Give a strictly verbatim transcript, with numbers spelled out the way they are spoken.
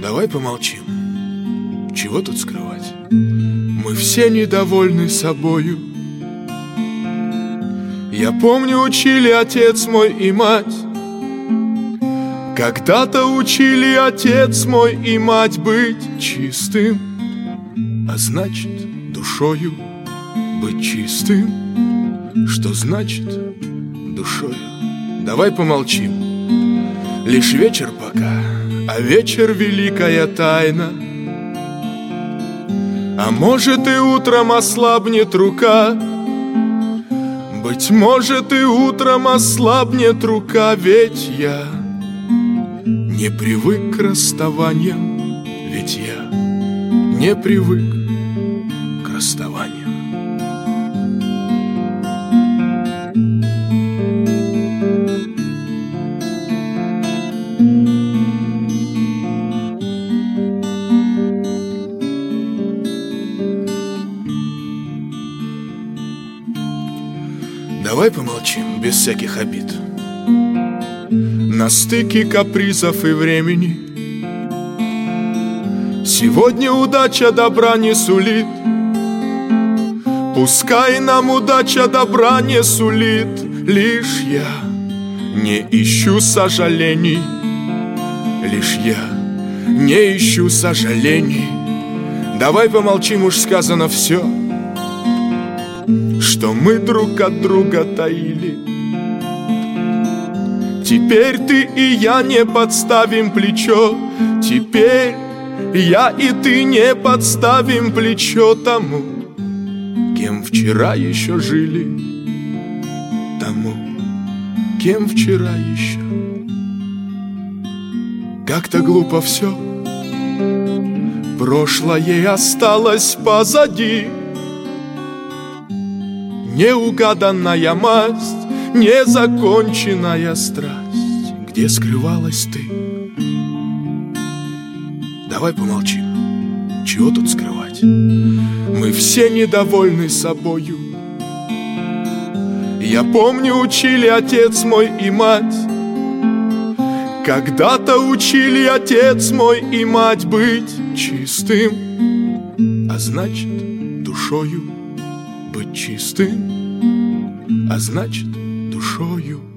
Давай помолчим, чего тут скрывать? Мы все недовольны собою. Я помню, учили отец мой и мать. Когда-то учили отец мой и мать быть чистым, а значит, душою быть чистым. Что значит душою? Давай помолчим. Лишь вечер пока, а вечер великая тайна. А может, и утром ослабнет рука. Быть может, и утром ослабнет рука. Ведь я не привык к расставаниям. Ведь я не привык к расставаниям. Давай помолчим без всяких обид. На стыке капризов и времени сегодня удача добра не сулит. Пускай нам удача добра не сулит. Лишь я не ищу сожалений. Лишь я не ищу сожалений. Давай помолчим, уж сказано все, что мы друг от друга таили. Теперь ты и я не подставим плечо. Теперь я и ты не подставим плечо тому, кем вчера еще жили. Тому, кем вчера еще. Как-то глупо все. Прошлое осталось позади. Неугаданная масть, незаконченная страсть. Где скрывалась ты? Давай помолчим, чего тут скрывать? Мы все недовольны собою. Я помню, учили отец мой и мать. Когда-то учили отец мой и мать быть чистым, а значит, душою быть чистым, а значит, душою